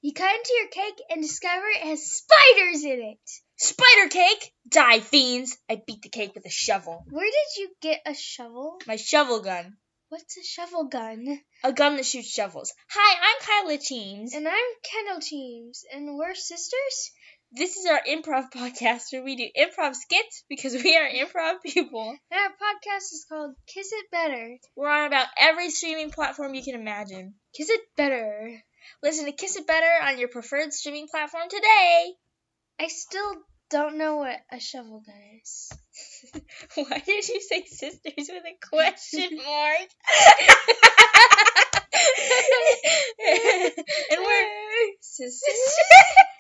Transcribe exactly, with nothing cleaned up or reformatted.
You cut into your cake and discover it has spiders in it. Spider cake? Die, fiends! I beat the cake with a shovel. Where did you get a shovel? My shovel gun. What's a shovel gun? A gun that shoots shovels. Hi, I'm Kyla Teams. And I'm Kendall Teams. And we're sisters? This is our improv podcast where we do improv skits because we are improv people. And our podcast is called Kiss It Better. We're on about every streaming platform you can imagine. Kiss It Better. Listen to Kiss It Better on your preferred streaming platform today. I still don't know what a shovel gun is. Why did you say sisters with a question mark? And we're sisters.